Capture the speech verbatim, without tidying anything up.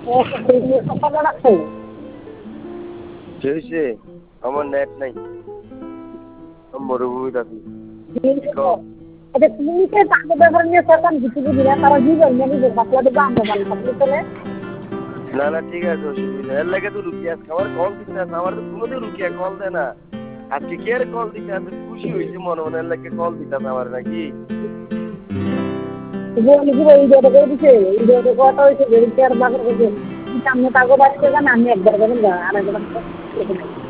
হয়েছে আমার নেট নাই মরুভূমি থাকি না না ঠিক আছে অসুবিধা এর লাগে তো রুকিয়া আমার কল দিতে আছে আমার তো কোনোদিন রুকিয়া কল দেয় না আজকে কে আর কল দিতে আছে খুশি হয়েছে মনে মনে এর লাগে কল দিতে আছে আমার নাকি আমি একবার